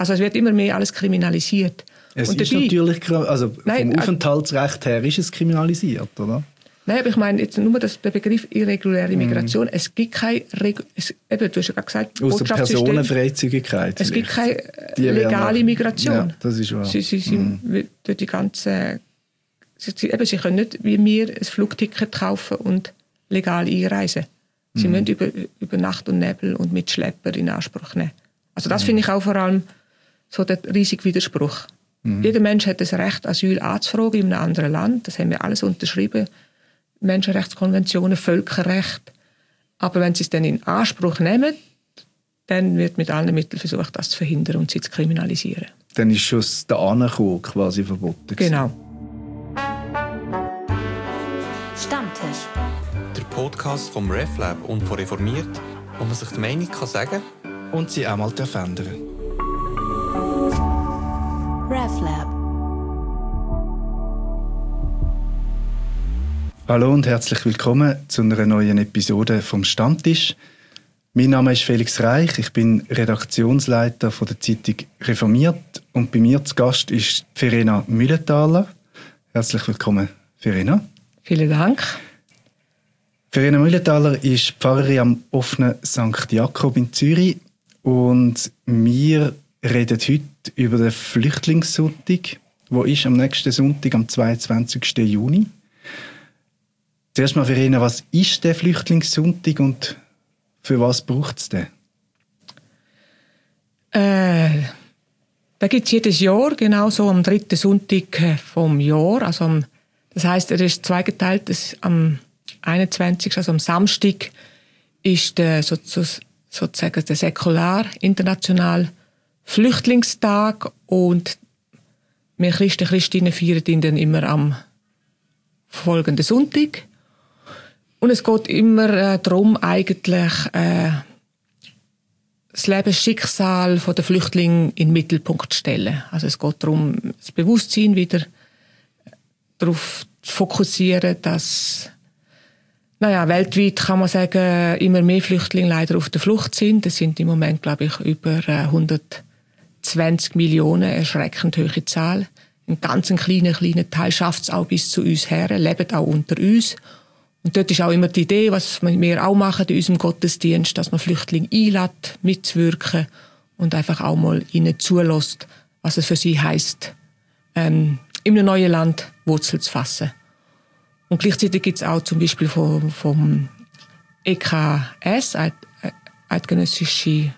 Also es wird immer mehr alles kriminalisiert. Es und ist dabei, natürlich, also vom Aufenthaltsrecht her ist es kriminalisiert, oder? Nein, aber ich meine jetzt nur der Begriff irreguläre Migration. Es gibt keine, du hast ja gerade gesagt, außer Personenfreizügigkeit. Es gibt keine legale Migration. Ja, das ist wahr. Sie sind durch die ganze, sie können nicht wie wir ein Flugticket kaufen und legal einreisen. Sie müssen über Nacht und Nebel und mit Schlepper in Anspruch nehmen. Also das finde ich auch vor allem so der riesige Widerspruch. Jeder Mensch hat das Recht, Asyl anzufragen in einem anderen Land. Das haben wir alles unterschrieben. Menschenrechtskonventionen, Völkerrecht. Aber wenn sie es dann in Anspruch nehmen, dann wird mit allen Mitteln versucht, das zu verhindern und sie zu kriminalisieren. Dann ist schon der Ankommen quasi verboten. Genau. Stammtisch. Der Podcast vom RefLab und von Reformiert, wo man sich die Meinung kann sagen und sie auch mal verändern. RefLab. Hallo und herzlich willkommen zu einer neuen Episode vom Stammtisch. Mein Name ist Felix Reich, ich bin Redaktionsleiter von der Zeitung Reformiert und bei mir zu Gast ist Verena Mühlenthaler. Herzlich willkommen, Verena. Vielen Dank. Verena Mühlenthaler ist Pfarrerin am offenen St. Jakob in Zürich und wir reden heute über den Flüchtlingssonntag, der ist am nächsten Sonntag, am 22. Juni. Zuerst mal, Verena, was ist der Flüchtlingssonntag und für was braucht es den? Da gibt es jedes Jahr, genau so am 3. Sonntag vom Jahr. Also das heisst, er ist zweigeteilt. Am 21., also am Samstag, ist sozusagen der säkular international Flüchtlingstag und wir Christen, Christinnen feiern ihn dann immer am folgenden Sonntag. Und es geht immer darum, eigentlich das Lebensschicksal der Flüchtlinge in den Mittelpunkt zu stellen. Also es geht darum, das Bewusstsein wieder darauf zu fokussieren, dass weltweit kann man sagen, immer mehr Flüchtlinge leider auf der Flucht sind. Das sind im Moment, glaube ich, über 120 Millionen, erschreckend hohe Zahl. Ein ganz kleiner Teil schafft es auch bis zu uns her, lebt auch unter uns. Und dort ist auch immer die Idee, was wir auch machen in unserem Gottesdienst, dass man Flüchtlinge einlädt, mitzuwirken und einfach auch mal ihnen zulässt, was es für sie heisst, in einem neuen Land Wurzel zu fassen. Und gleichzeitig gibt es auch zum Beispiel vom EKS, Eidgenössische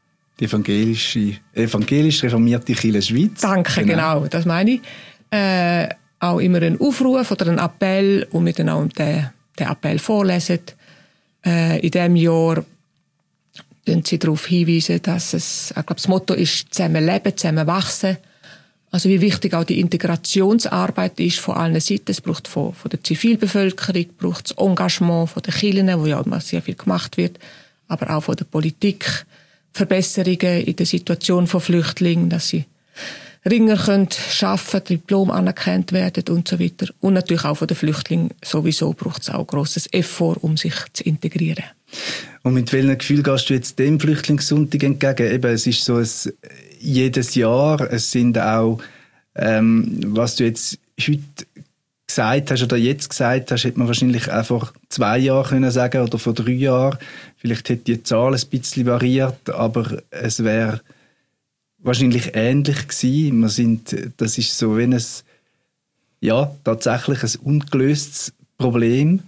Evangelisch Reformierte Kirche Schweiz. Danke, genau, das meine ich. Auch immer einen Aufruf oder einen Appell und wir dann auch den Appell vorlesen. In diesem Jahr weisen sie darauf hinweisen, dass ich glaube, das Motto ist «Zusammen leben, zusammen wachsen». Also wie wichtig auch die Integrationsarbeit ist von allen Seiten. Es braucht von der Zivilbevölkerung, braucht das Engagement von den Kirchen, wo ja immer sehr viel gemacht wird, aber auch von der Politik. Verbesserungen in der Situation von Flüchtlingen, dass sie Ringer können schaffen, Diplom anerkannt werden und so weiter. Und natürlich auch von den Flüchtlingen sowieso braucht es auch grosses Effort, um sich zu integrieren. Und mit welchem Gefühl gehst du jetzt dem Flüchtlingssonntag entgegen? Eben, es ist so jedes Jahr, es sind auch, was du jetzt heute gesagt hast oder jetzt gesagt hast, hätte man wahrscheinlich auch vor 2 Jahren können sagen oder vor 3 Jahren. Vielleicht hätte die Zahl ein bisschen variiert, aber es wäre wahrscheinlich ähnlich gewesen. Das ist so wie tatsächlich ein ungelöstes Problem.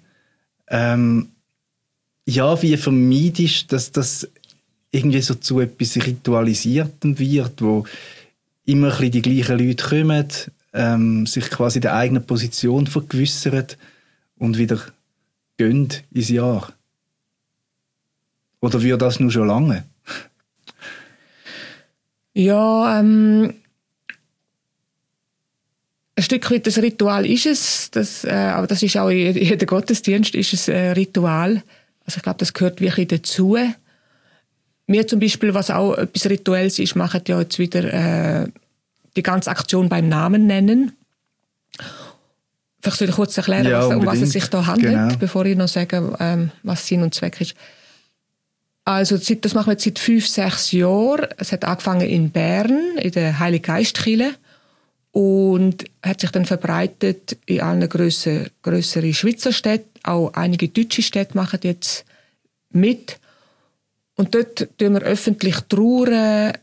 Wie vermeidest du, dass das irgendwie so zu etwas Ritualisiertem wird, wo immer ein bisschen die gleichen Leute kommen, sich quasi der eigenen Position vergewissern und wieder gehen ins Jahr? Oder wird das nur schon lange? Ja, ein Stück weit das Ritual ist es, aber das ist auch in jedem Gottesdienst ist es ein Ritual. Also ich glaube, das gehört wirklich dazu. Wir zum Beispiel, was auch etwas Rituelles ist, machen ja jetzt wieder die ganze Aktion beim Namen nennen. Vielleicht soll ich kurz erklären, um was es sich da handelt, bevor ich noch sage, was Sinn und Zweck ist. Also das machen wir jetzt seit 5-6 Jahren. Es hat angefangen in Bern, in der Heiliggeistkirche und hat sich dann verbreitet in allen grösseren Schweizer Städten. Auch einige deutsche Städte machen jetzt mit. Und dort tun wir öffentlich trauern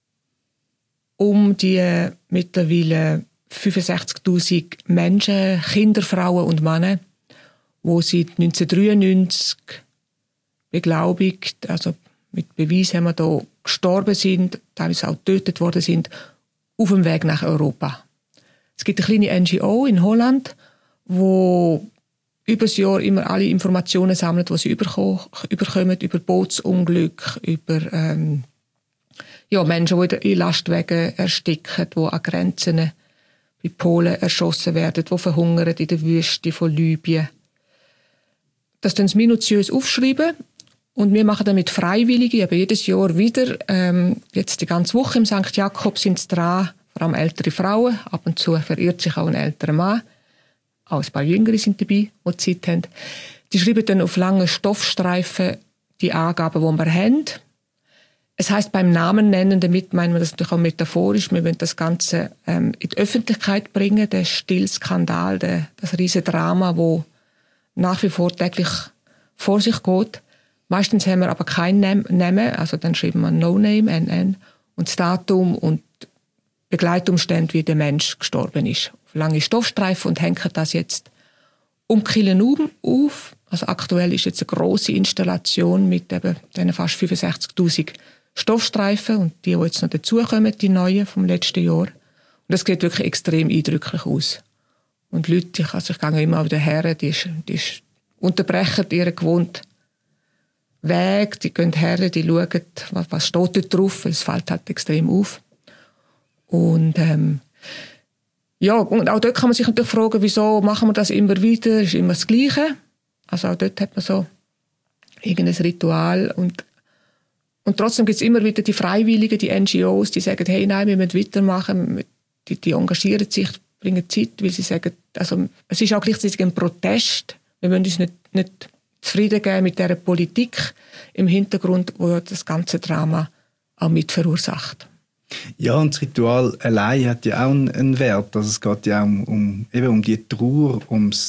um die mittlerweile 65'000 Menschen, Kinder, Frauen und Männer, die seit 1993 beglaubigt, also mit Beweis haben wir da gestorben sind, teilweise auch getötet worden sind, auf dem Weg nach Europa. Es gibt eine kleine NGO in Holland, wo über das Jahr immer alle Informationen sammelt, die sie überkommen über Bootsunglück, über Menschen, die in Lastwagen ersticken, die an Grenzen bei Polen erschossen werden, die verhungern in der Wüste von Libyen. Das dann minutiös aufschreiben. Und wir machen dann mit Freiwilligen, aber jedes Jahr wieder, jetzt die ganze Woche im St. Jakob sind es dran, vor allem ältere Frauen, ab und zu verirrt sich auch ein älterer Mann, auch ein paar Jüngere sind dabei, die Zeit haben. Die schreiben dann auf langen Stoffstreifen die Angaben, die wir haben. Es heisst beim Namen nennen, damit meinen wir das natürlich auch metaphorisch, wir wollen das Ganze in die Öffentlichkeit bringen, den Stillskandal, das riesige Drama, das nach wie vor täglich vor sich geht. Meistens haben wir aber kein Namen, also dann schreiben wir No Name, NN, und das Datum und Begleitumstände, wie der Mensch gestorben ist. Auf lange Stoffstreifen und hängen das jetzt um Kielen auf. Also aktuell ist jetzt eine grosse Installation mit eben diesen fast 65'000 Stoffstreifen und die jetzt noch dazukommen, die neuen vom letzten Jahr. Und das sieht wirklich extrem eindrücklich aus. Und Leute, ich gehe immer wieder her, die unterbrechen ihren gewohnten Weg, die gehen her, die schauen, was steht dort drauf, es fällt halt extrem auf. Und und auch dort kann man sich natürlich fragen, wieso machen wir das immer wieder, ist immer das Gleiche. Also auch dort hat man so irgendein Ritual und trotzdem gibt es immer wieder die Freiwilligen, die NGOs, die sagen, hey, nein, wir müssen weitermachen, die engagieren sich, bringen Zeit, weil sie sagen, also es ist auch gleichzeitig ein Protest, wir wollen uns nicht zufrieden geben mit dieser Politik im Hintergrund, wo das ganze Drama auch mit verursacht. Ja, und das Ritual allein hat ja auch einen Wert. Also es geht ja auch um die Trauer,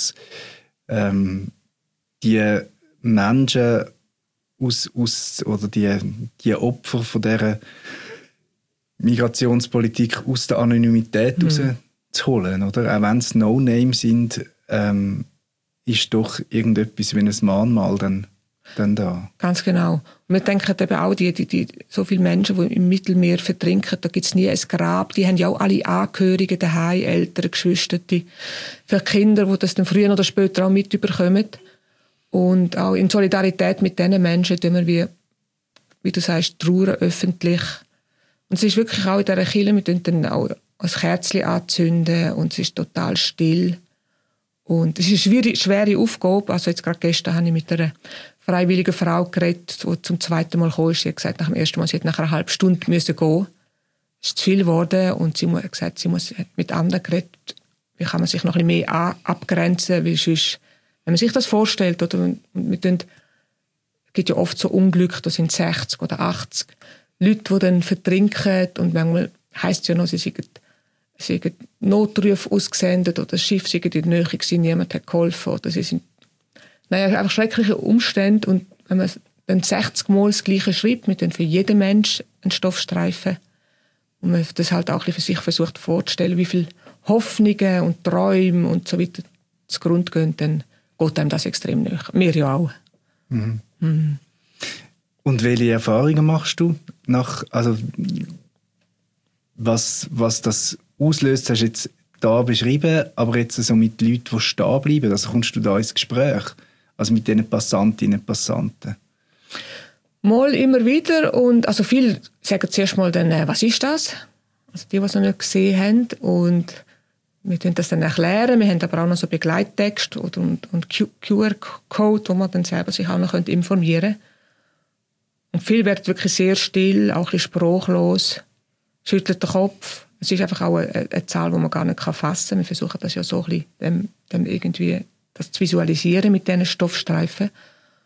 die Menschen oder die Opfer von dieser Migrationspolitik aus der Anonymität rauszuholen. Oder? Auch wenn es No-Name sind, ist doch irgendetwas wie ein Mahnmal dann da. Ganz genau. Und wir denken eben auch, die so viele Menschen, die im Mittelmeer vertrinken, da gibt es nie ein Grab. Die haben ja auch alle Angehörigen daheim, Eltern, Geschwister, für Kinder, die das dann früher oder später auch mitbekommen. Und auch in Solidarität mit diesen Menschen tun wir, wie du sagst, trauern öffentlich. Und es ist wirklich auch in dieser Kirche, wir zünden dann auch ein Kerzchen anzünden und es ist total still. Und es ist eine schwere Aufgabe. Also jetzt gerade gestern habe ich mit einer freiwilligen Frau geredet, die zum zweiten Mal kam. Sie hat gesagt, nach dem ersten Mal, sie hätte nach einer halben Stunde müssen gehen. Es ist zu viel geworden und sie hat gesagt, sie hat mit anderen geredet. Wie kann man sich noch ein bisschen mehr abgrenzen, weil sonst, wenn man sich das vorstellt, oder, es gibt ja oft so Unglück, da sind 60 oder 80 Leute, die dann vertrinken und manchmal heisst es ja noch, sie haben Notrufe ausgesendet oder das Schiff sei in der Nähe gewesen, niemand hat geholfen. Oder sie sind einfach schreckliche Umstände. Und wenn man dann 60 Mal das Gleiche schreibt, mit dann für jeden Mensch einen Stoffstreifen, und man das halt auch ein bisschen für sich versucht vorzustellen, wie viele Hoffnungen und Träume und so weiter zugrunde gehen, dann geht einem das extrem nahe. Mir ja auch. Mhm. Mhm. Und welche Erfahrungen machst du was das auslöst, hast du jetzt da beschrieben, aber jetzt so mit Leuten, die stehen bleiben, also kommst du da ins Gespräch, also mit diesen Passantinnen und Passanten? Mal immer wieder und also viele sagen zuerst mal dann, was ist das? Also die es noch nicht gesehen haben und wir können das dann erklären, wir haben aber auch noch so Begleittext und QR-Code, wo man dann selber sich auch noch informieren kann. Und viel wird wirklich sehr still, auch ein bisschen sprachlos, schüttelt den Kopf. Es ist einfach auch eine Zahl, die man gar nicht fassen kann. Wir versuchen das ja so ein bisschen, dem irgendwie das zu visualisieren mit diesen Stoffstreifen.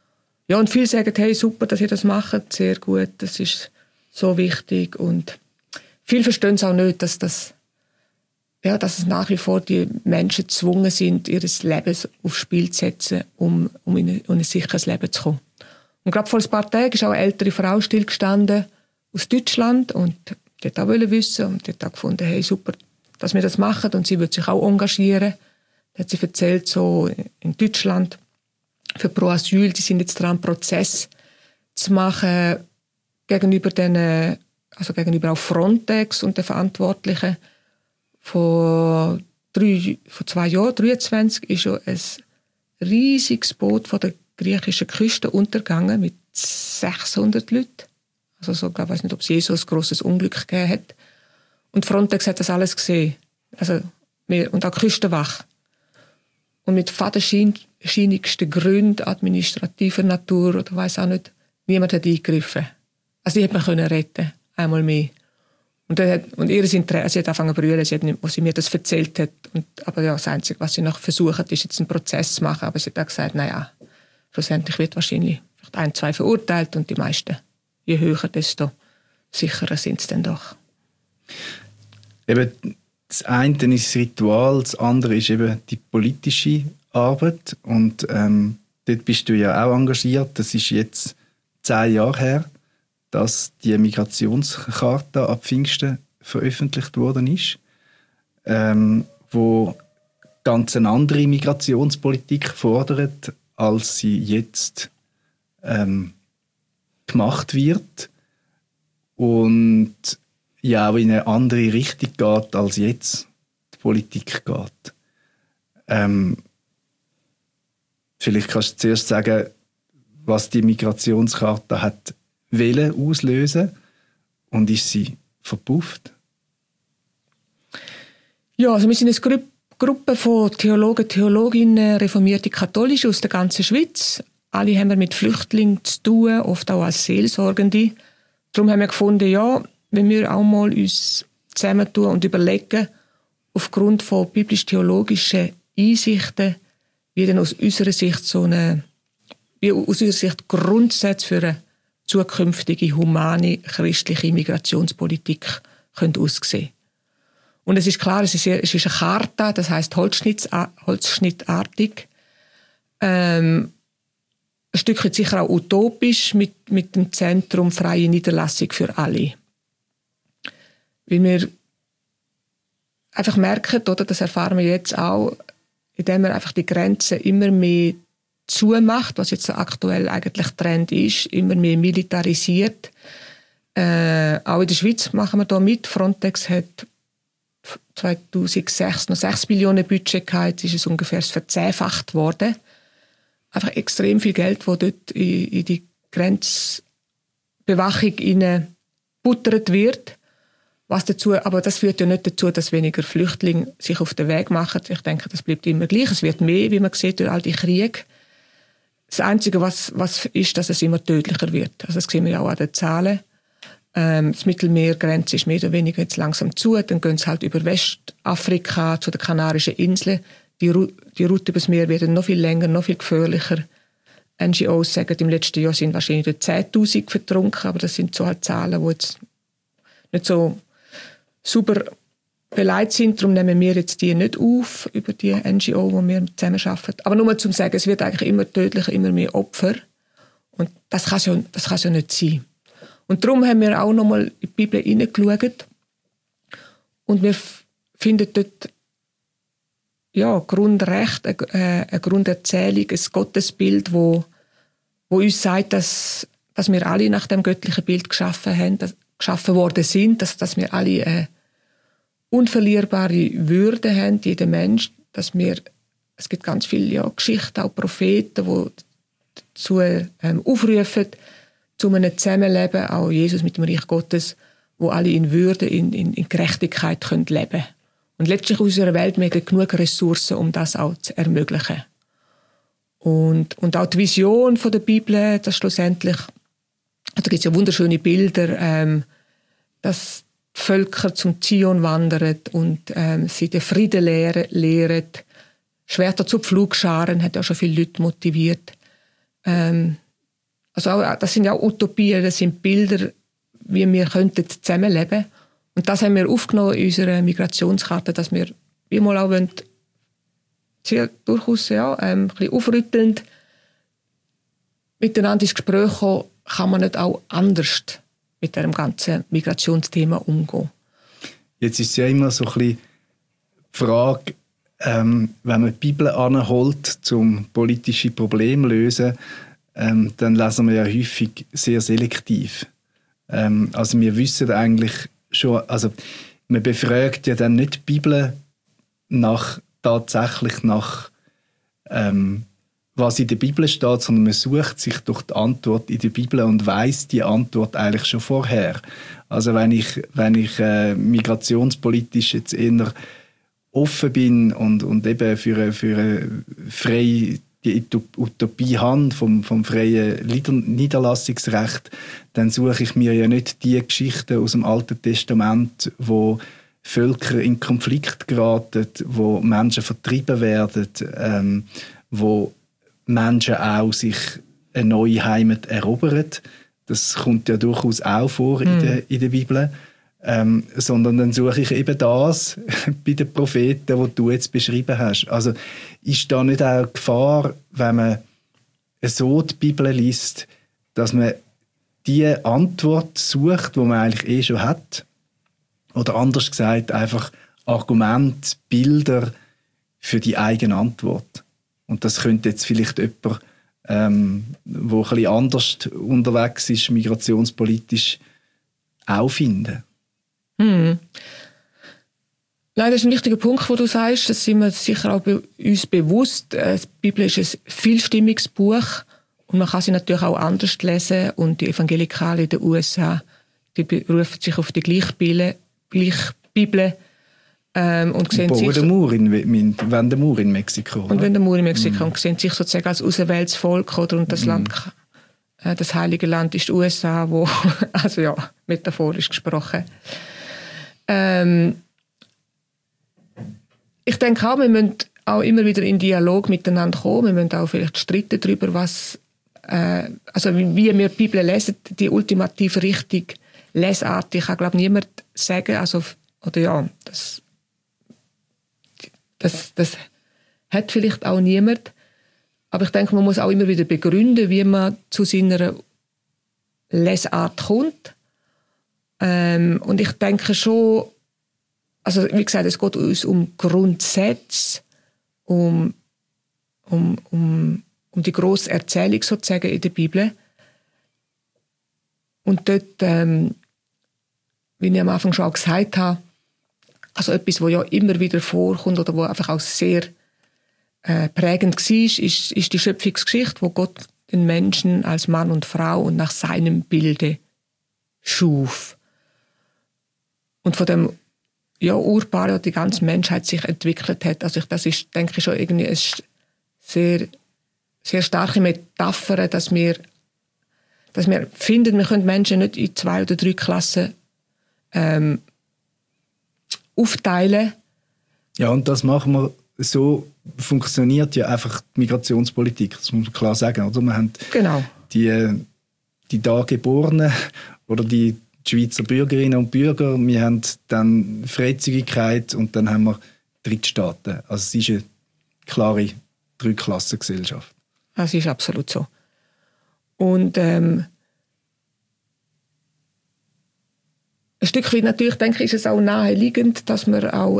Ja, und viele sagen, hey, super, dass ihr das macht, sehr gut, das ist so wichtig. Und viele verstehen es auch nicht, dass es nach wie vor die Menschen gezwungen sind, ihr Leben aufs Spiel zu setzen, um in ein sicheres Leben zu kommen. Und gerade vor ein paar Tagen ist auch eine ältere Frau stillgestanden aus Deutschland und die hat auch wissen und die hat auch gefunden, hey, super, dass wir das machen und sie wird sich auch engagieren. Da hat sie erzählt, so in Deutschland für Pro Asyl, die sind jetzt dran, einen Prozess zu machen gegenüber auch Frontex und den Verantwortlichen. Vor 2 Jahren, 2023, ist ja ein riesiges Boot von der griechischen Küste untergegangen mit 600 Leuten. Also so, ich weiß nicht, ob es je so ein grosses Unglück gegeben hat. Und Frontex hat das alles gesehen. Also und auch die Küstenwache. Und mit fadenscheinigsten Gründen, administrativer Natur oder weiss auch nicht, niemand hat eingegriffen. Also die hätte man können retten, einmal mehr. Und ihr Interesse, sie hat angefangen zu brüllen, als sie mir das erzählt hat. Aber ja, das Einzige, was sie noch versucht, ist jetzt einen Prozess zu machen. Aber sie hat auch gesagt, naja, schlussendlich wird wahrscheinlich 1, 2 verurteilt und die meisten, je höher, desto sicherer sind es dann doch. Eben, das eine ist das Ritual, das andere ist eben die politische Arbeit. Und dort bist du ja auch engagiert. Das ist jetzt 10 Jahre her, dass die Migrationscharta ab Pfingsten veröffentlicht worden ist, wo ganz eine andere Migrationspolitik fordert, als sie jetzt gemacht wird und ja auch in eine andere Richtung geht, als jetzt die Politik geht. Vielleicht kannst du zuerst sagen, was die Migrationscharta hat auslösen und ist sie verpufft? Ja, also wir sind eine Gruppe von Theologen, Theologinnen, reformierte Katholische aus der ganzen Schweiz. Alle haben wir mit Flüchtlingen zu tun, oft auch als Seelsorgende. Darum haben wir gefunden, ja, wenn wir auch mal uns zusammentun und überlegen, aufgrund von biblisch-theologischen Einsichten, wie denn aus unserer Sicht Grundsätze für eine zukünftige, humane, christliche Migrationspolitik können aussehen. Und es ist klar, es ist eine Charta, das heisst holzschnittartig. Ein Stück weit sicher auch utopisch mit dem Zentrum freie Niederlassung für alle. Weil wir einfach merken, oder, das erfahren wir jetzt auch, indem wir einfach die Grenzen immer mehr zumacht, was jetzt aktuell eigentlich Trend ist, immer mehr militarisiert. Auch in der Schweiz machen wir da mit. Frontex hat 2006 noch 6 Millionen Budget gehabt, ist es ungefähr verzehnfacht worden. Einfach extrem viel Geld, das dort in die Grenzbewachung buttert wird. Aber das führt ja nicht dazu, dass weniger Flüchtlinge sich auf den Weg machen. Ich denke, das bleibt immer gleich. Es wird mehr, wie man sieht, durch all die Kriege. Das Einzige, was ist, dass es immer tödlicher wird. Also das sehen wir ja auch an den Zahlen. Das Mittelmeergrenze ist mehr oder weniger jetzt langsam zu. Dann gehen sie halt über Westafrika zu den Kanarischen Inseln. Die Route übers Meer wird noch viel länger, noch viel gefährlicher. NGOs sagen, im letzten Jahr sind wahrscheinlich 10'000 vertrunken, aber das sind so halt Zahlen, die jetzt nicht so super beleidigt sind. Darum nehmen wir jetzt die nicht auf, über die NGO, wo wir zusammenarbeiten. Aber nur zum sagen, es wird eigentlich immer tödlicher, immer mehr Opfer. Und das kann ja nicht sein. Und darum haben wir auch nochmal in die Bibel hineingeschaut. Und wir finden dort Grundrecht, eine Grunderzählung, ein Gottesbild, wo uns sagt, dass wir alle nach dem göttlichen Bild geschaffen worden sind, dass wir alle eine unverlierbare Würde haben, jeder Mensch, es gibt ganz viele Geschichten, auch Propheten, die dazu aufrufen, zu einem Zusammenleben, auch Jesus mit dem Reich Gottes, wo alle in Würde, in Gerechtigkeit leben können. Und letztlich in unserer Welt haben wir genug Ressourcen, um das auch zu ermöglichen. Und auch die Vision der Bibel, dass schlussendlich, da gibt es ja wunderschöne Bilder, dass die Völker zum Zion wandern und sie den Frieden lehren. Schwerter zu Pflugscharen hat ja schon viele Leute motiviert. Also auch, das sind ja auch Utopien, das sind Bilder, wie wir könnten zusammenleben. Und das haben wir aufgenommen in unserer Migrationskarte, dass wir wie mal auch sehr durchaus ein bisschen aufrüttelnd miteinander ins Gespräch kommen, kann man nicht auch anders mit dem ganzen Migrationsthema umgehen. Jetzt ist es ja immer so ein bisschen die Frage, wenn man die Bibel anholt, um politische Probleme zu lösen, dann lesen wir ja häufig sehr selektiv. Also wir wissen eigentlich schon, also man befragt ja dann nicht die Bibel tatsächlich nach was in der Bibel steht, sondern man sucht sich durch die Antwort in der Bibel und weiss die Antwort eigentlich schon vorher. Also wenn ich migrationspolitisch jetzt eher offen bin und eben für eine freie die Utopie habe vom freien Niederlassungsrecht, dann suche ich mir ja nicht die Geschichten aus dem Alten Testament, wo Völker in Konflikt geraten, wo Menschen vertrieben werden, wo Menschen auch sich eine neue Heimat erobern. Das kommt ja durchaus auch vor in der Bibel. Sondern dann suche ich eben das bei den Propheten, die du jetzt beschrieben hast. Also ist da nicht auch Gefahr, wenn man so die Bibel liest, dass man die Antwort sucht, die man eigentlich schon hat? Oder anders gesagt, einfach Argumente, Bilder für die eigene Antwort. Und das könnte jetzt vielleicht jemand, der ein bisschen anders unterwegs ist, migrationspolitisch, auch finden. Nein, das ist ein wichtiger Punkt, wo du sagst. Das sind wir sicher auch uns bewusst. Die Bibel ist ein vielstimmiges Buch und man kann sie natürlich auch anders lesen. Und die Evangelikalen in den USA, die berufen sich auf die Gleichbibel und sehen sich den Mauer in Mexiko. Und wenn der Mauer in Mexiko und sehen sich sozusagen als auserwähltes Volk, oder? Und das Land, das Heilige Land ist die USA, wo also ja metaphorisch gesprochen. Ich denke auch, wir müssen auch immer wieder in Dialog miteinander kommen. Wir müssen auch vielleicht streiten darüber, also wie wir die Bibel lesen, die ultimative Richtung, lesartig, kann glaube niemand sagen, also oder ja, das hat vielleicht auch niemand. Aber ich denke, man muss auch immer wieder begründen, wie man zu seiner Lesart kommt. Und ich denke schon, also wie gesagt, es geht uns um Grundsätze, um die grosse Erzählung sozusagen in der Bibel. Und dort, wie ich am Anfang schon auch gesagt habe, also etwas, was ja immer wieder vorkommt oder wo einfach auch sehr prägend war, ist die Schöpfungsgeschichte, wo Gott den Menschen als Mann und Frau und nach seinem Bilde schuf. Und von dem Urpaar ja die ganze Menschheit sich entwickelt hat. Also das ist, denke ich, schon irgendwie eine sehr, sehr starke Metapher, dass wir finden, wir können Menschen nicht in 2 oder 3 Klassen aufteilen. Ja, und das machen wir, so funktioniert ja einfach die Migrationspolitik, das muss man klar sagen. Oder? Wir haben die da Geborenen oder die Schweizer Bürgerinnen und Bürger, wir haben dann Freizügigkeit und dann haben wir Drittstaaten. Also es ist eine klare 3-Klassen-Gesellschaft. Das ist absolut so. Und ein Stück weit natürlich, denke ich, ist es auch naheliegend, dass man auch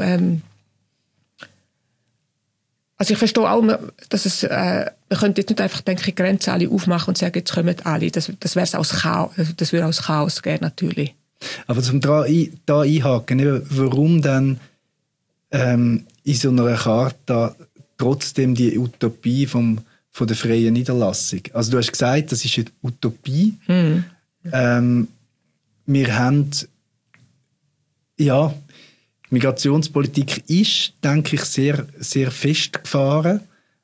also ich verstehe auch, dass es man könnte jetzt nicht einfach, denke ich, Grenzen alle aufmachen und sagen, jetzt kommen alle. Das wäre aus Chaos, das würde aus Chaos gehen, natürlich. Aber zum da einhaken, warum dann in so einer Charta trotzdem die Utopie von der freien Niederlassung? Also du hast gesagt, das ist eine Utopie. Wir haben Migrationspolitik ist, denke ich, sehr, sehr festgefahren.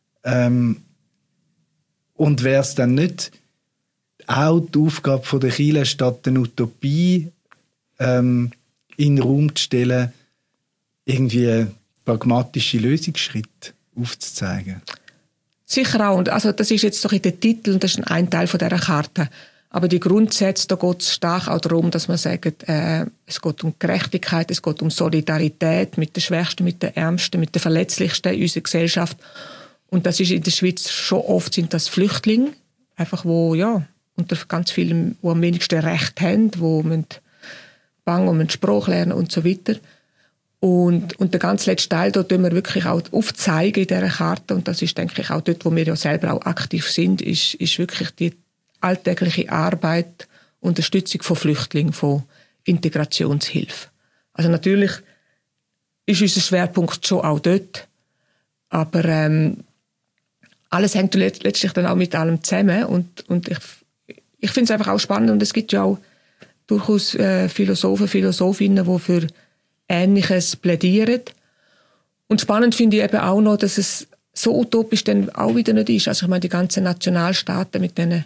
Und wäre es dann nicht auch die Aufgabe der Kirche, statt eine Utopie in den Raum zu stellen, irgendwie pragmatische Lösungsschritte aufzuzeigen? Sicher auch. Und also das ist jetzt doch in der Titel und das ist ein Teil von dieser Karte. Aber die Grundsätze, da geht es stark auch darum, dass man sagt, es geht um Gerechtigkeit, es geht um Solidarität mit den Schwächsten, mit den Ärmsten, mit den Verletzlichsten in unserer Gesellschaft. Und das ist in der Schweiz schon oft sind das Flüchtlinge, einfach wo, ja, unter ganz vielen, die am wenigsten Recht haben, die müssen bangen und müssen Sprache lernen und so weiter. Und der ganz letzte Teil, da tun wir wirklich auch aufzeigen in dieser Karte, und das ist, denke ich, auch dort, wo wir ja selber auch aktiv sind, ist wirklich die alltägliche Arbeit, Unterstützung von Flüchtlingen, von Integrationshilfe. Also natürlich ist unser Schwerpunkt schon auch dort, aber alles hängt letztlich dann auch mit allem zusammen, und ich finde es einfach auch spannend, und es gibt ja auch durchaus Philosophen, Philosophinnen, die für Ähnliches plädieren. Und spannend finde ich eben auch noch, dass es so utopisch dann auch wieder nicht ist. Also ich meine, die ganzen Nationalstaaten mit diesen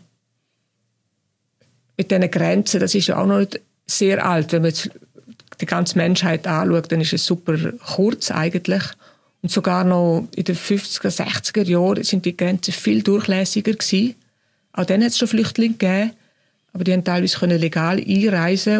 Grenzen, das ist ja auch noch nicht sehr alt. Wenn man jetzt die ganze Menschheit anschaut, dann ist es super kurz eigentlich. Und sogar noch in den 50er, 60er Jahren sind die Grenzen viel durchlässiger gewesen. Auch dann hat es schon Flüchtlinge gegeben, aber die haben teilweise legal einreisen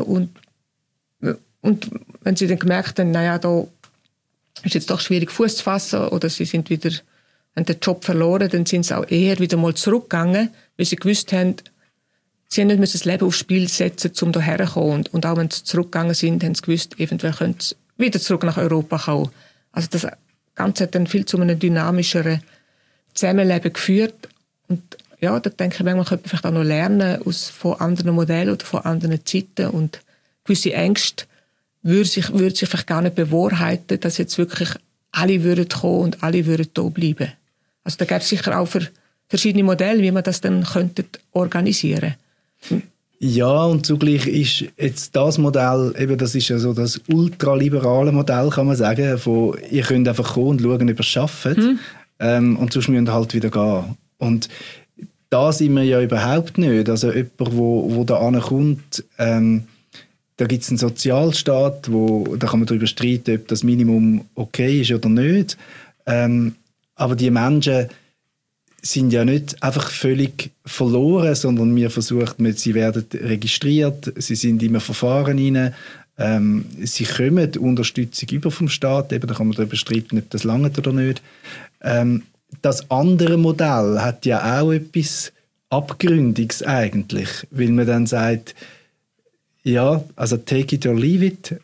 und wenn sie dann gemerkt haben, naja, da ist jetzt doch schwierig Fuß zu fassen oder sie sind wieder, haben den Job verloren, dann sind sie auch eher wieder mal zurückgegangen, weil sie gewusst haben, sie haben nicht das Leben aufs Spiel setzen, um hierher zu kommen. Und auch wenn sie zurückgegangen sind, haben sie gewusst, eventuell können sie wieder zurück nach Europa kommen. Also das Ganze hat dann viel zu einem dynamischeren Zusammenleben geführt. Und ja, da denke ich, man könnte vielleicht auch noch lernen von anderen Modellen oder von anderen Zeiten. Und gewisse Ängste würde sich vielleicht gar nicht bewahrheiten, dass jetzt wirklich alle würden kommen und alle würden da bleiben. Also da gäbe es sicher auch verschiedene Modelle, wie man das dann könnte organisieren. Ja, und zugleich ist jetzt das Modell, eben das ist ja so das ultraliberale Modell, kann man sagen, von ihr könnt einfach kommen und schauen, ob ihr es arbeitet, und sonst müsst ihr halt wieder gehen. Und da sind wir ja überhaupt nicht. Also jemand, wo da ankommt, da gibt es einen Sozialstaat, da kann man darüber streiten, ob das Minimum okay ist oder nicht. Aber die Menschen sind ja nicht einfach völlig verloren, sondern wir versuchen, sie werden registriert, sie sind in einem Verfahren rein, sie kommen Unterstützung über vom Staat, eben, da kann man darüber streiten, ob das langt oder nicht. Das andere Modell hat ja auch etwas Abgründiges eigentlich, weil man dann sagt, ja, also take it or leave it.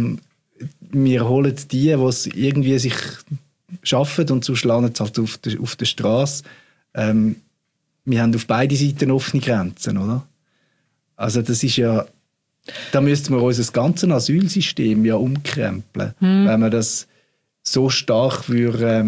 Wir holen die es irgendwie sich schaffen und sonst landen sie halt auf der Straße. Wir haben auf beide Seiten offene Grenzen, oder? Also das ist ja, da müssten wir unser ganzes Asylsystem ja umkrempeln, wenn man das so stark würde.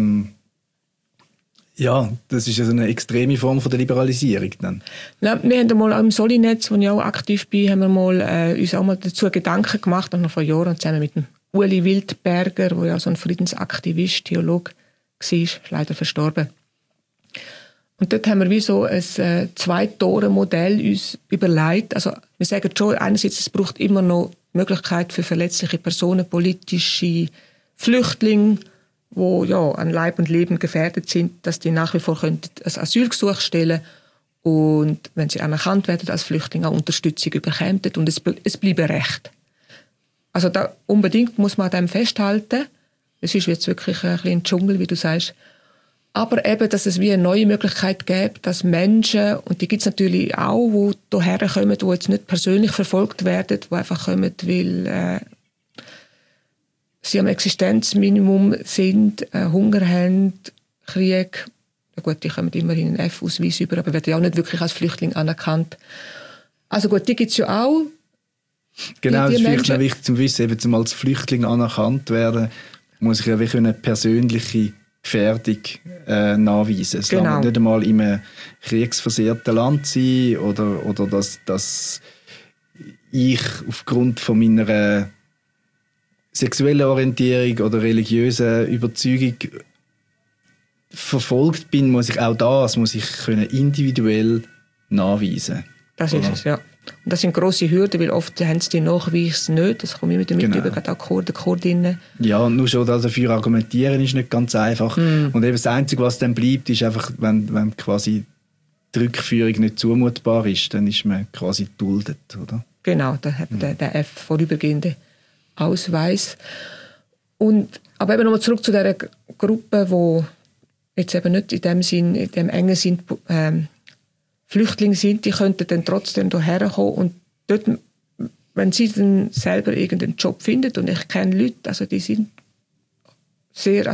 Ja, das ist ja so eine extreme Form von der Liberalisierung dann. Ja, wir haben mal auch im Solinetz, wo ich auch aktiv bin, haben wir mal, uns auch mal dazu Gedanken gemacht, noch vor Jahren, zusammen mit dem Uli Wildberger, der ja so ein Friedensaktivist, Theologe war, ist leider verstorben. Und dort haben wir wie so ein Zwei-Tore-Modell uns überlegt. Also wir sagen schon, einerseits, es braucht immer noch Möglichkeit für verletzliche Personen, politische Flüchtlinge, die ja an Leib und Leben gefährdet sind, dass die nach wie vor ein Asylgesuch stellen und wenn sie anerkannt werden als Flüchtlinge auch Unterstützung bekommen und es bleibe Recht. Also da unbedingt muss man an dem festhalten. Es ist jetzt wirklich ein bisschen ein Dschungel, wie du sagst. Aber eben, dass es wie eine neue Möglichkeit gibt, dass Menschen, und die gibt es natürlich auch, die hierher kommen, die jetzt nicht persönlich verfolgt werden, die einfach kommen, weil sie am Existenzminimum sind, Hunger haben, Krieg. Ja gut, die kommen immerhin einen F-Ausweis über, aber werden ja auch nicht wirklich als Flüchtling anerkannt. Also gut, die gibt es ja auch. Genau, es ist vielleicht noch wichtig zu wissen, eben, um als Flüchtling anerkannt werden, muss ich ja wirklich eine persönliche Gefährdung nachweisen. Es genau. Lange nicht einmal in einem kriegsversehrten Land sein oder dass ich aufgrund von meiner sexuellen Orientierung oder religiösen Überzeugung verfolgt bin, muss ich können individuell nachweisen. Das ist es, ja. Und das sind grosse Hürden, weil oft haben sie die Nachweise nicht. Das komme ich mit über, gerade auch Kurden, Kurdinnen. Ja, und nur schon dafür argumentieren ist nicht ganz einfach. Und eben das Einzige, was dann bleibt, ist einfach, wenn quasi die Rückführung nicht zumutbar ist, dann ist man quasi geduldet, oder? Genau, da hat man den F vorübergehende Ausweis. Aber eben nochmal zurück zu dieser Gruppe, wo jetzt eben nicht in dem engen Sinn Flüchtlinge sind, die könnten dann trotzdem hierher kommen und dort, wenn sie dann selber irgendeinen Job finden, und ich kenne Leute, also die sind sehr,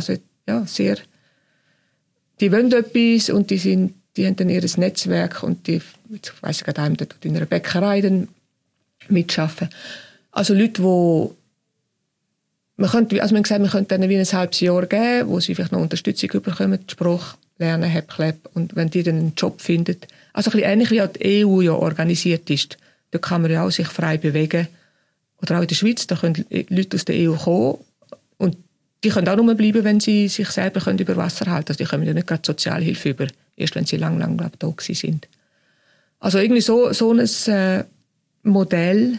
die wollen etwas und die haben dann ihr Netzwerk und die, ich weiss gerade einem, dort in einer Bäckerei dann mitarbeiten. Also Leute, die man könnte ihnen wie ein halbes Jahr geben, wo sie vielleicht noch Unterstützung bekommen, Spruch lernen, HEP-Clap, und wenn die dann einen Job finden. Also ein bisschen ähnlich wie auch die EU ja organisiert ist. Da kann man ja auch sich frei bewegen. Oder auch in der Schweiz, da können Leute aus der EU kommen und die können auch nur bleiben, wenn sie sich selber über Wasser halten können. Also die kommen ja nicht gerade Sozialhilfe über, erst wenn sie lang da sind. Also irgendwie so ein Modell,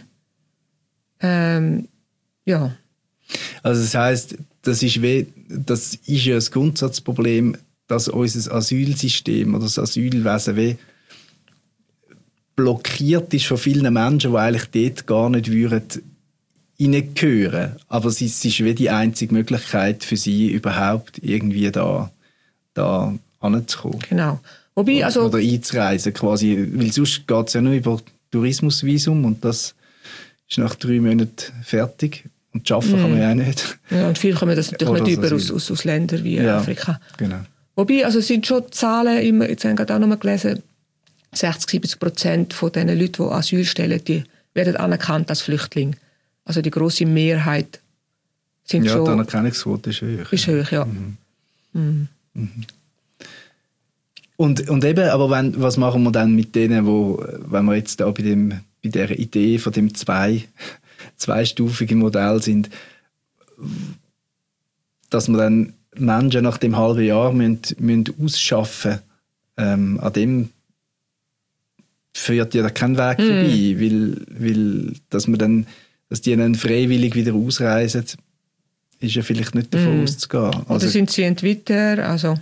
ja. Also das heisst, das ist ja das Grundsatzproblem, dass unser Asylsystem oder das Asylwesen wie blockiert ist von vielen Menschen, die eigentlich dort gar nicht reingehören. Aber es ist wie die einzige Möglichkeit für sie, überhaupt irgendwie da hinzukommen. Genau. Wobei, oder einzureisen quasi. Weil sonst geht es ja nur über Tourismusvisum und das ist nach 3 Monaten fertig. Und arbeiten kann man ja auch nicht. Ja, und viele kommen das natürlich nicht über aus Ländern wie Afrika. Genau. Wobei, also es sind schon Zahlen, immer, jetzt haben wir gerade auch noch mal gelesen, 60-70% von den Leuten, die Asyl stellen, die werden anerkannt als Flüchtling. Also die grosse Mehrheit sind schon... Ja, die Anerkennungsquote ist hoch. Ist hoch, ja. Und eben, aber was machen wir dann mit denen, wenn wir jetzt da bei dieser Idee von dem zweistufigen Modell sind, dass wir dann Menschen nach dem halben Jahr müssen ausschaffen müssen. An dem führt ja kein Weg vorbei, weil dass die dann freiwillig wieder ausreisen, ist ja vielleicht nicht davon auszugehen. Also, oder sind sie entweder, also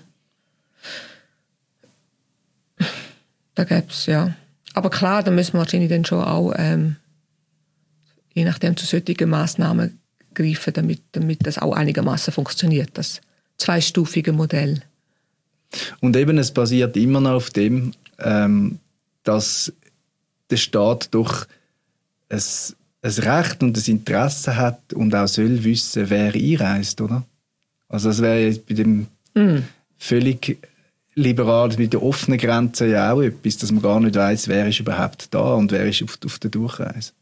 da gäbe es, ja. Aber klar, da müssen wir wahrscheinlich dann schon auch je nachdem zu solchen Massnahmen greifen, damit das auch einigermaßen funktioniert, das zweistufige Modell. Und eben, es basiert immer noch auf dem, dass der Staat doch ein Recht und ein Interesse hat und auch soll wissen, wer einreist, oder? Also das wäre jetzt bei dem völlig liberal, mit der offenen Grenze ja auch etwas, dass man gar nicht weiss, wer ist überhaupt da und wer ist auf der Durchreise.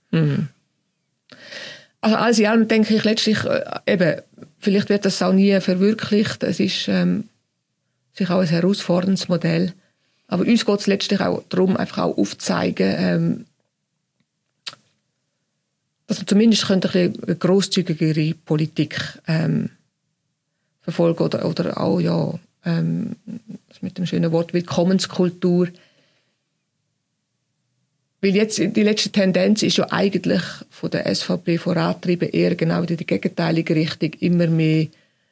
Also alles in allem denke ich letztlich, vielleicht wird das auch nie verwirklicht. Es ist sicher auch ein herausforderndes Modell. Aber uns geht es letztlich auch darum, einfach auch aufzuzeigen, dass man zumindest eine grosszügigere Politik verfolgen oder auch, ja, mit dem schönen Wort Willkommenskultur. Weil jetzt die letzte Tendenz ist ja eigentlich von der SVP vorangetrieben, eher genau in die gegenteilige Richtung, immer mehr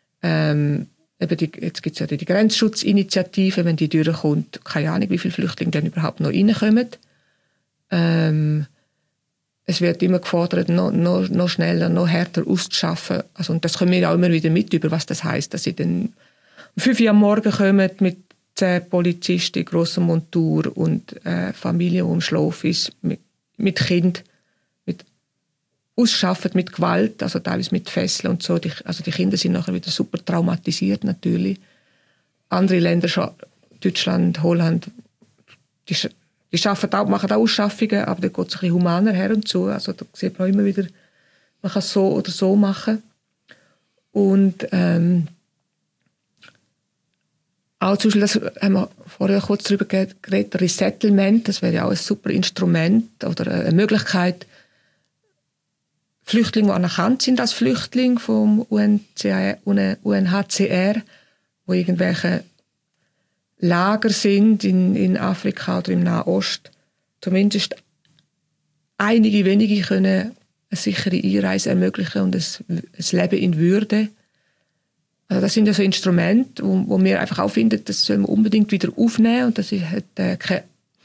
jetzt gibt es ja die Grenzschutzinitiative, wenn die durchkommt, keine Ahnung, wie viele Flüchtlinge dann überhaupt noch reinkommen. Es wird immer gefordert, noch schneller, noch härter auszuschaffen. Also, und das kommen wir auch immer wieder mit über, was das heisst, dass sie dann um 5 Uhr am Morgen kommen mit 10 Polizisten in grosser Montur und Familie, die im Schlaf ist, mit Kind, mit ausschaffen, mit Gewalt, also teilweise mit Fesseln und so. Die Kinder sind nachher wieder super traumatisiert natürlich. Andere Länder, Deutschland, Holland, die machen auch Ausschaffungen, aber da geht es ein bisschen humaner her und zu. Also da sieht man immer wieder, man kann es so oder so machen. Und auch zum Beispiel, das haben wir vorher kurz darüber geredet, Resettlement, das wäre ja auch ein super Instrument oder eine Möglichkeit, Flüchtlinge, die anerkannt sind als Flüchtlinge vom UNHCR, wo irgendwelche Lager sind in Afrika oder im Nahen Osten, zumindest einige wenige können eine sichere Einreise ermöglichen und ein Leben in Würde. Also das sind ja so Instrumente, wo wir einfach auch finden, das sollen wir unbedingt wieder aufnehmen. Und das hat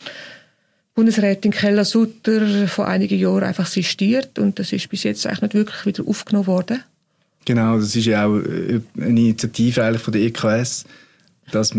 Bundesrätin Keller-Sutter vor einigen Jahren einfach sistiert und das ist bis jetzt eigentlich nicht wirklich wieder aufgenommen worden. Genau, das ist ja auch eine Initiative eigentlich von der EKS, dass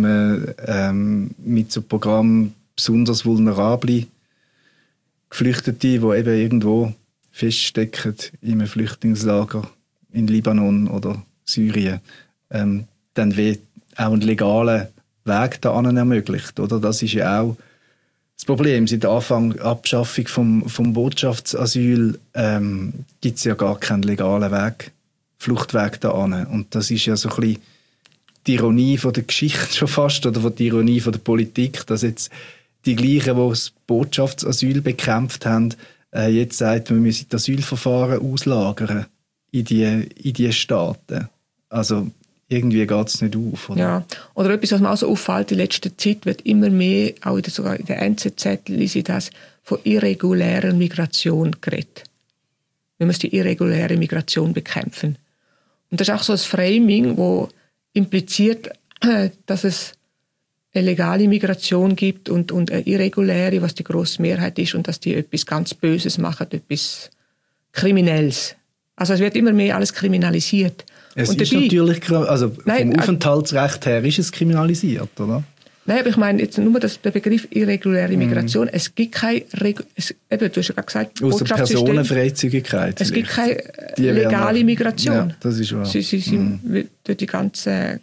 man mit so Programmen besonders vulnerable Geflüchtete, die eben irgendwo feststecken in einem Flüchtlingslager in Libanon oder Syrien, dann wird auch einen legalen Weg dahin ermöglicht. Oder? Das ist ja auch das Problem. Seit der Abschaffung vom Botschaftsasyl gibt es ja gar keinen legalen Weg, Fluchtweg dahin. Und das ist ja so ein bisschen die Ironie von der Geschichte schon fast oder die Ironie von der Politik, dass jetzt die gleichen, die das Botschaftsasyl bekämpft haben, jetzt sagt, wir müssen das Asylverfahren auslagern in die Staaten. Also irgendwie geht es nicht auf. Oder? Ja, oder etwas, was mir auch so auffällt, in letzter Zeit wird immer mehr, auch sogar in der NZZ lese ich das, von irregulärer Migration geredet. Wir müssen die irreguläre Migration bekämpfen. Und das ist auch so ein Framing, das impliziert, dass es eine legale Migration gibt und eine irreguläre, was die grosse Mehrheit ist, und dass die etwas ganz Böses machen, etwas Kriminelles. Also es wird immer mehr alles kriminalisiert. Es und ist dabei, natürlich, also vom Aufenthaltsrecht her ist es kriminalisiert, oder? Nein, aber ich meine jetzt nur der Begriff irreguläre Migration. Es gibt keine, du hast ja gerade gesagt, aus der Personenfreizügigkeit. Es gibt keine legale Migration. Ja, das ist wahr. Sie durch die ganze,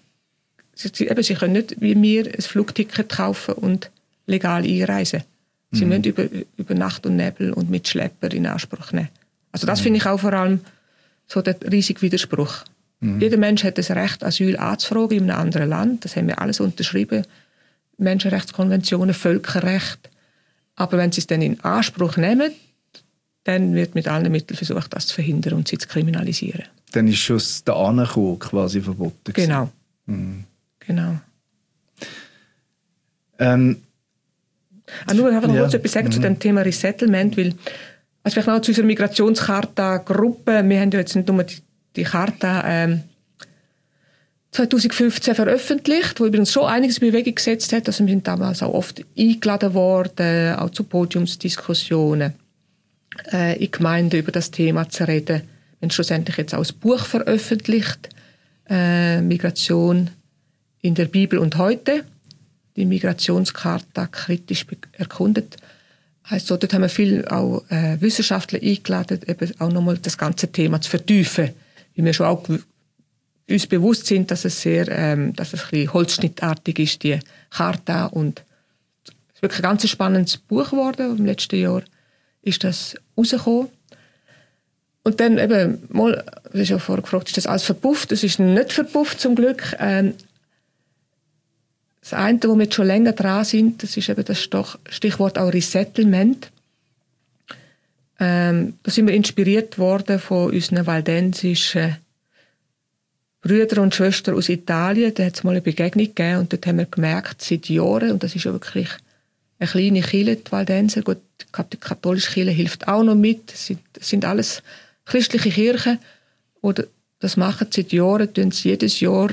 sie können nicht wie wir ein Flugticket kaufen und legal einreisen. Sie müssen über Nacht und Nebel und mit Schlepper in Anspruch nehmen. Also das finde ich auch vor allem so der riesige Widerspruch. Jeder Mensch hat das Recht, Asyl anzufragen in einem anderen Land. Das haben wir alles unterschrieben. Menschenrechtskonventionen, Völkerrecht. Aber wenn sie es dann in Anspruch nehmen, dann wird mit allen Mitteln versucht, das zu verhindern und sie zu kriminalisieren. Dann ist schon der Ankommen quasi verboten. Genau. Genau. Nur noch kurz etwas sagen zu dem Thema Resettlement, weil also vielleicht noch zu unserer Migrationscharta-Gruppe. Wir haben ja jetzt nicht nur die Charta 2015 veröffentlicht, wo übrigens schon einiges in Bewegung gesetzt hat. Also wir sind damals auch oft eingeladen worden, auch zu Podiumsdiskussionen in Gemeinden über das Thema zu reden. Wir haben schlussendlich jetzt auch ein Buch veröffentlicht, Migration in der Bibel und heute, die Migrationscharta kritisch erkundet. Also dort haben wir viel auch Wissenschaftler eingeladen, eben auch nochmal das ganze Thema zu vertiefen, weil wir schon auch uns bewusst sind, dass es sehr, dass es ein bisschen holzschnittartig ist, die Charta, und es ist wirklich ein ganz spannendes Buch geworden. Im letzten Jahr ist das rausgekommen. Und dann eben, mal, du hast ja vorher gefragt, ist das alles verpufft? Es ist nicht verpufft, zum Glück. Das eine, wo wir jetzt schon länger dran sind, das ist eben das Stichwort auch Resettlement. Da sind wir inspiriert worden von unseren waldensischen Brüder und Schwestern aus Italien. Da hat es mal eine Begegnung gegeben und dort haben wir gemerkt, seit Jahren, und das ist ja wirklich eine kleine Kirche, die Waldenser, gut, die katholische Kirche hilft auch noch mit, das sind alles christliche Kirchen, die das machen seit Jahren, tun sie jedes Jahr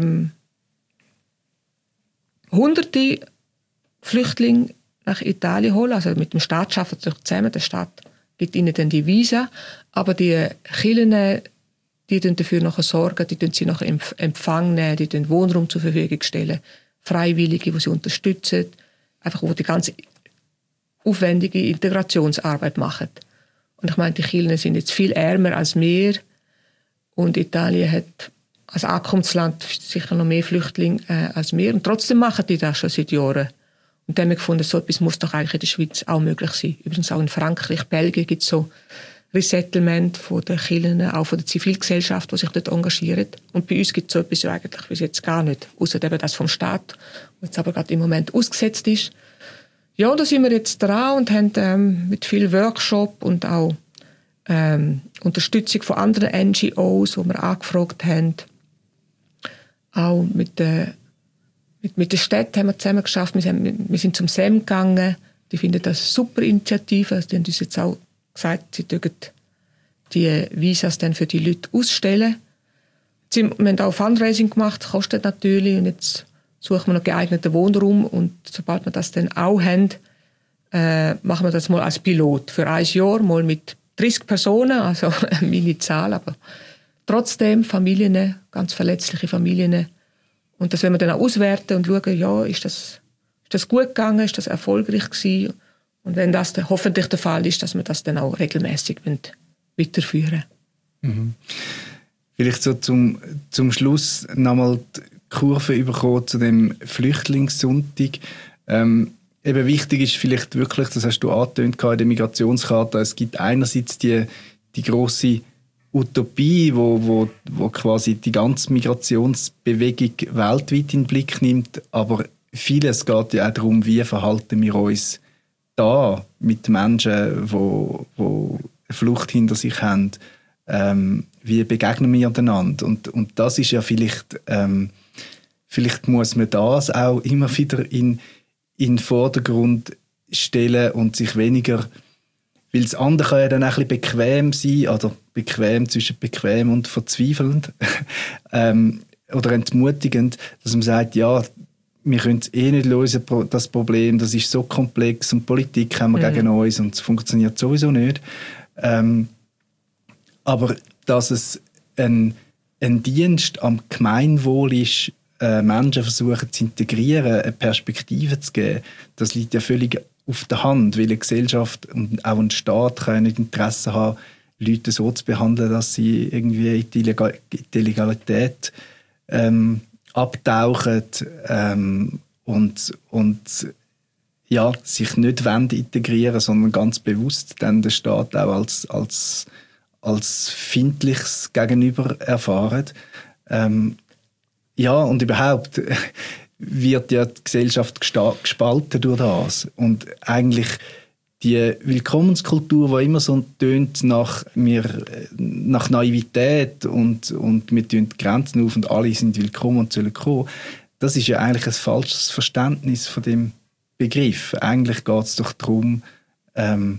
Hunderte Flüchtlinge nach Italien holen, also mit dem Staat arbeiten sie zusammen, der Staat gibt ihnen dann die Visa, aber die Kirchen, die dafür nachher sorgen, die sie nachher empfangen, die Wohnraum zur Verfügung stellen, Freiwillige, die sie unterstützen, einfach wo die ganze aufwendige Integrationsarbeit machen. Und ich meine, die Kirchen sind jetzt viel ärmer als wir und Italien hat als Ankunftsland sicher noch mehr Flüchtlinge als wir und trotzdem machen die das schon seit Jahren. Und dann haben wir gefunden, so etwas muss doch eigentlich in der Schweiz auch möglich sein. Übrigens auch in Frankreich, Belgien gibt es so Resettlement von den Kirchen, auch von der Zivilgesellschaft, die sich dort engagiert. Und bei uns gibt es so etwas eigentlich bis jetzt gar nicht. Außer eben das vom Staat, das jetzt aber gerade im Moment ausgesetzt ist. Ja, und da sind wir jetzt dran und haben mit viel Workshop und auch Unterstützung von anderen NGOs, die wir angefragt haben. Auch mit der Stadt haben wir zusammen geschafft. Wir sind zum SEM gegangen. Die finden das eine super Initiative. Also die haben uns jetzt auch gesagt, sie dürfen die Visas dann für die Leute ausstellen. Wir haben auch Fundraising gemacht, kostet natürlich. Und jetzt suchen wir noch geeigneten Wohnraum. Und sobald wir das dann auch haben, machen wir das mal als Pilot. Für 1 Jahr, mal mit 30 Personen, also eine Mini-Zahl, aber trotzdem Familien, ganz verletzliche Familien. Und das werden wir dann auch auswerten und schauen, ja, ist das gut gegangen, ist das erfolgreich gewesen? Und wenn das dann hoffentlich der Fall ist, dass wir das dann auch regelmäßig weiterführen. Mhm. Vielleicht so zum Schluss nochmal die Kurve überkommen zu dem Flüchtlingssonntag. Eben wichtig ist vielleicht wirklich, das hast du angetönt in der Migrationscharta, es gibt einerseits die grosse Utopie, wo quasi die ganze Migrationsbewegung weltweit in den Blick nimmt, aber vieles geht ja auch darum, wie verhalten wir uns da mit Menschen, die Flucht hinter sich haben. Wie begegnen wir einander? Und das ist ja vielleicht muss man das auch immer wieder in den Vordergrund stellen und sich weniger, weil das andere kann ja dann auch ein bisschen bequem sein, oder bequem zwischen bequem und verzweifelnd, oder entmutigend, dass man sagt, ja, wir können es nicht lösen, das Problem, das ist so komplex und Politik haben wir gegen uns und es funktioniert sowieso nicht. Aber dass es ein Dienst am Gemeinwohl ist, Menschen versuchen zu integrieren, eine Perspektive zu geben, das liegt ja völlig auf der Hand, weil eine Gesellschaft und auch ein Staat können nicht Interesse haben, Leute so zu behandeln, dass sie irgendwie in die Illegalität abtauchen und ja, sich nicht integrieren, sondern ganz bewusst dann den Staat auch als Findliches gegenüber erfahren. Ja, und überhaupt wird ja die Gesellschaft gespalten durch das. Und eigentlich die Willkommenskultur, die immer so tönt nach Naivität und wir tun die Grenzen auf und alle sind willkommen und sollen kommen, das ist ja eigentlich ein falsches Verständnis von dem Begriff. Eigentlich geht es doch darum, Leute,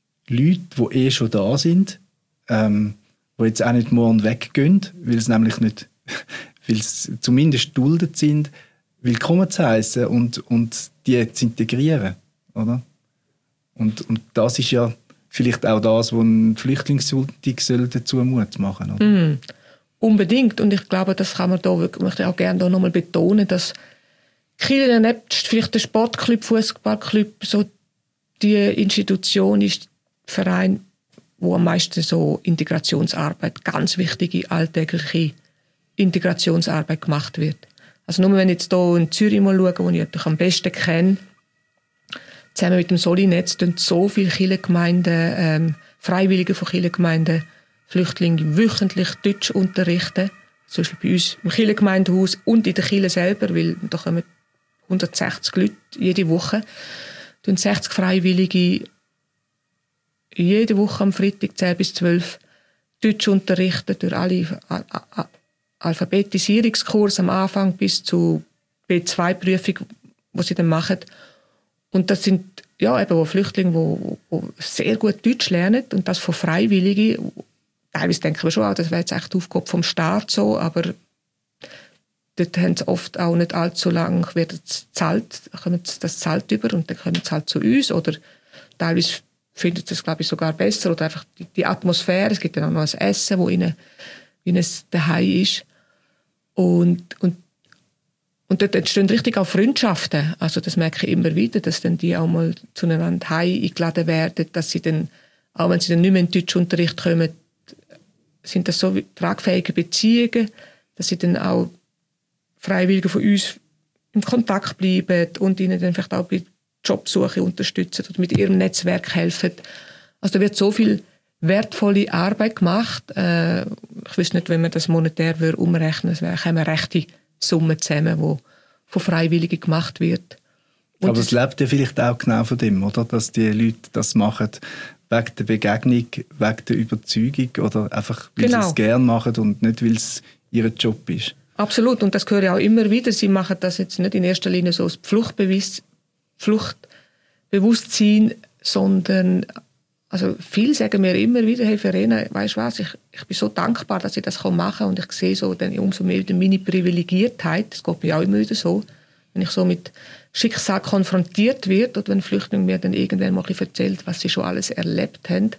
die schon da sind, die jetzt auch nicht morgen weggehen, weil sie nämlich nicht, weil sie zumindest geduldet sind, willkommen zu heißen und die zu integrieren, oder? Und das ist ja vielleicht auch das, was ein Flüchtlingssonntag dazu Mut machen soll. Mm, unbedingt. Und ich glaube, das kann man da wirklich, möchte ich auch gerne da nochmal betonen, dass Kirche nebst vielleicht der Sportclub, Fußballclub, so die Institution ist, der Verein, wo am meisten so Integrationsarbeit, ganz wichtige alltägliche Integrationsarbeit gemacht wird. Also nur wenn ich jetzt hier in Zürich mal schaue, wo ich natürlich am besten kenne, zusammen mit dem Solinetz tun so viele Kirchengemeinden, Freiwillige von Kirchengemeinden, Flüchtlinge wöchentlich Deutsch unterrichten. Zum Beispiel bei uns im Kirchengemeindehaus und in der Kirche selber, weil da kommen 160 Leute jede Woche. 60 Freiwillige jede Woche am Freitag 10 bis 12 Deutsch unterrichten durch alle Alphabetisierungskurse am Anfang bis zu B2-Prüfung, die sie dann machen. Und das sind ja eben Flüchtlinge, die sehr gut Deutsch lernen und das von Freiwilligen. Teilweise denken wir schon auch, das wäre jetzt echt die Aufgabe vom Staat so, aber dort haben sie oft auch nicht allzu lange, wird kommen das zahlt über und dann kommen sie halt zu uns oder teilweise finden sie das, glaube ich, sogar besser oder einfach die Atmosphäre. Es gibt dann auch noch ein Essen, wo ihnen wie es daheim ist. Und dort entstehen richtig auch Freundschaften. Also das merke ich immer wieder, dass dann die auch mal zueinander heim eingeladen werden, dass sie dann, auch wenn sie dann nicht mehr in den Deutschunterricht kommen, sind das so tragfähige Beziehungen, dass sie dann auch Freiwillige von uns in Kontakt bleiben und ihnen dann vielleicht auch bei Jobsuche unterstützen oder mit ihrem Netzwerk helfen. Also da wird so viel wertvolle Arbeit gemacht. Ich weiß nicht, wenn man das monetär umrechnen würde, es käme eine rechte Summe zusammen, die von Freiwilligen gemacht wird. Und aber es lebt ja vielleicht auch genau von dem, oder? Dass die Leute das machen wegen der Begegnung, wegen der Überzeugung oder einfach, weil sie es gerne machen und nicht, weil es ihr Job ist. Absolut, und das höre ich auch immer wieder. Sie machen das jetzt nicht in erster Linie so als Fluchtbewusstsein, sondern also viele sagen mir immer wieder, hey Verena, weißt du was, ich bin so dankbar, dass ich das machen kann und ich sehe so dann umso mehr wieder meine Privilegiertheit, das geht mir auch immer wieder so, wenn ich so mit Schicksal konfrontiert werde oder wenn Flüchtlinge mir dann irgendwann mal erzählt, was sie schon alles erlebt haben.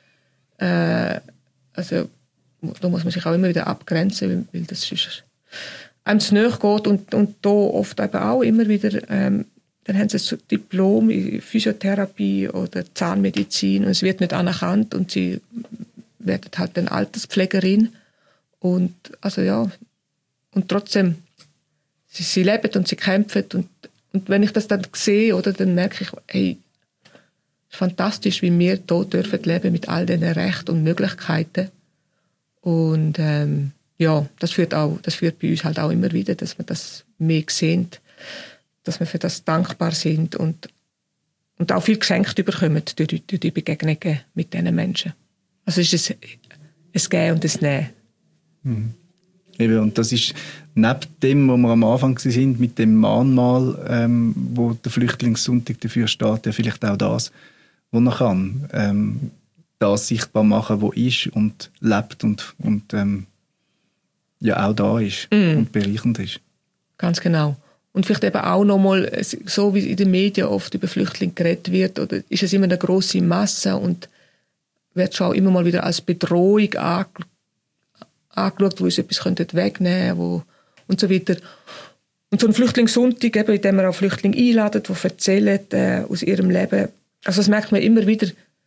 Also da muss man sich auch immer wieder abgrenzen, weil das ist einem zu nahe geht und da oft eben auch immer wieder, dann haben sie ein Diplom in Physiotherapie oder Zahnmedizin und es wird nicht anerkannt und sie werden halt dann Alterspflegerin und also ja, und trotzdem sie leben und sie kämpfen und wenn ich das dann sehe, oder, dann merke ich, hey, es ist fantastisch, wie wir hier dürfen leben mit all diesen Rechten und Möglichkeiten. Und ja, das führt bei uns halt auch immer wieder, dass wir das mehr sehen, dass wir für das dankbar sind und auch viel geschenkt bekommen durch die Begegnungen mit diesen Menschen. Also es ist ein Gehen und ein Nehmen. Mhm. Eben, und das ist neben dem, wo wir am Anfang sind, mit dem Mahnmal, wo der Flüchtlingssonntag dafür steht, ja vielleicht auch das, was er kann. Das sichtbar machen, was ist und lebt und ja auch da ist und bereichernd ist. Ganz genau. Und vielleicht eben auch nochmal, so wie in den Medien oft über Flüchtlinge geredet wird, oder ist es immer eine grosse Masse und wird schon auch immer mal wieder als Bedrohung angeschaut, wo uns etwas wegnehmen könnte und so weiter. Und so ein Flüchtlingssonntag, eben, in dem man auch Flüchtlinge einladet, die erzählen aus ihrem Leben. Also das merkt man immer wieder,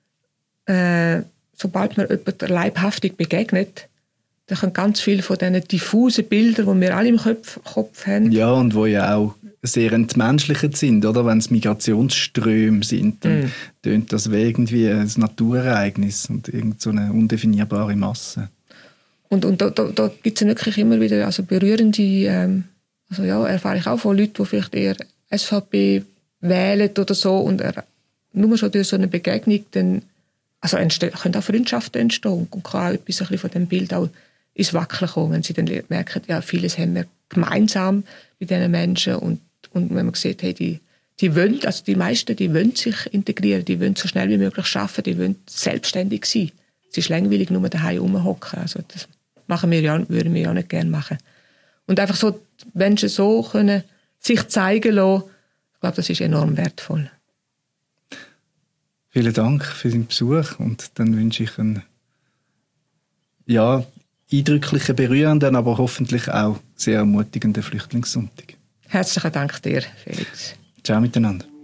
sobald man jemandem leibhaftig begegnet, da können ganz viele von diesen diffusen Bildern, die wir alle im Kopf haben. Ja, und die ja auch sehr entmenschlichend sind, oder? Wenn es Migrationsströme sind, dann tönt das wie irgendwie ein Naturereignis und irgend so eine undefinierbare Masse. Und da gibt es wirklich immer wieder also berührende, also ja, erfahre ich auch von Leuten, die vielleicht eher SVP wählen oder so und nur schon durch so eine Begegnung dann, also können auch Freundschaften entstehen und kann auch etwas ein bisschen von dem Bild auch ins Wackeln kommen, wenn sie dann merken, ja, vieles haben wir gemeinsam mit diesen Menschen und wenn man sieht, hey, die wollen, also die meisten, die wollen sich integrieren, die wollen so schnell wie möglich arbeiten, die wollen selbstständig sein. Es ist langweilig, nur daheim rumhocken. Also das würden wir ja nicht gerne machen. Und einfach so die Menschen so können sich zeigen lassen, ich glaube, das ist enorm wertvoll. Vielen Dank für den Besuch und dann wünsche ich einen eindrücklichen, berührenden, aber hoffentlich auch sehr ermutigenden Flüchtlingssonntag. Herzlichen Dank dir, Felix. Ciao miteinander.